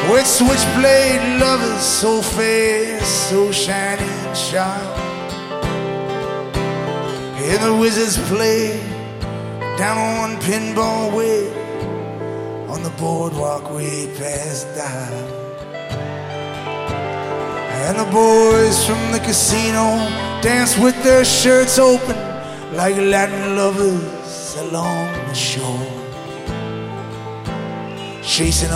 with switchblade lovers so fair, so shiny and sharp. And the wizards play down on Pinball Way, on the boardwalk way past Dial. And the boys from the casino dance with their shirts open like Latin lovers along the shore, chasing